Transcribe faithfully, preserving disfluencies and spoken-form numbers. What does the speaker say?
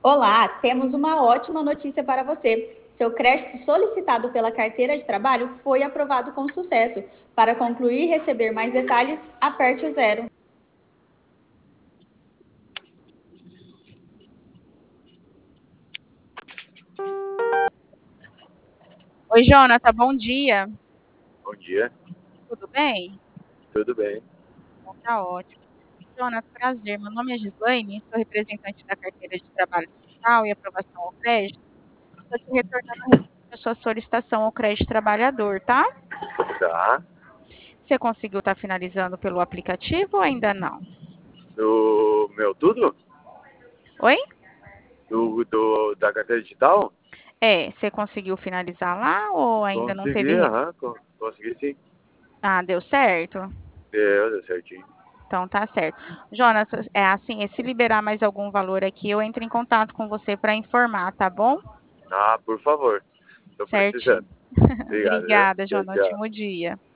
Olá, temos uma ótima notícia para você. Seu crédito solicitado pela carteira de trabalho foi aprovado com sucesso. Para concluir e receber mais detalhes, aperte o zero. Oi, Jonathan, bom dia. Bom dia, Tudo bem? tudo bem? Então tá ótimo. Jonathan, prazer. Meu nome é Gislaine, sou representante da carteira de trabalho digital e aprovação ao crédito. Estou te retornando a respeito da sua solicitação ao crédito trabalhador, tá? Tá. Você conseguiu estar finalizando pelo aplicativo ou ainda não? Do meu tudo? Oi? Do, do, da carteira digital? É, você conseguiu finalizar lá ou ainda não teve? Consegui, re- aham, con- consegui sim. Ah, deu certo? Deu, deu certinho. Então tá certo. Jonas, é assim, se liberar mais algum valor aqui, eu entro em contato com você para informar, tá bom? Ah, por favor, tô Certinho. precisando. Obrigado, viu? Obrigada, Tchau, Jonas. tchau. Ótimo dia.